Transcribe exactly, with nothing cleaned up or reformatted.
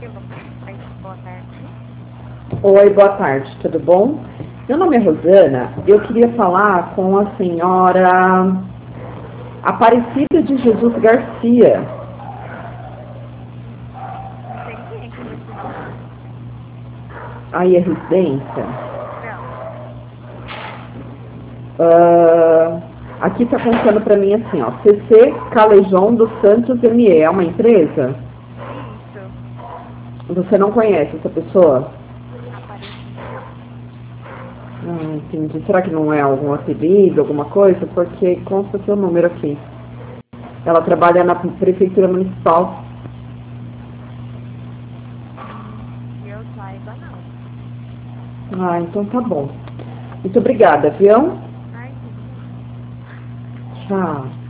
Eu vou Oi, boa tarde. Oi, boa tarde, tudo bom? Meu nome é Rosana, eu queria falar com a senhora Aparecida de Jesus Garcia. Não tem ninguém com esse nome. Aí é residência? Não. Uh, aqui está contando para mim assim, ó, C C Calejão dos Santos M E, é uma empresa? Isso. Você não conhece essa pessoa? Aparecida? Ah, entendi. Será que não é algum apelido, alguma coisa? Porque consta seu número aqui. Ela trabalha na Prefeitura Municipal. Hum, que eu saiba, não. Ah, então tá bom. Muito obrigada, viu? Imagina. Tchau.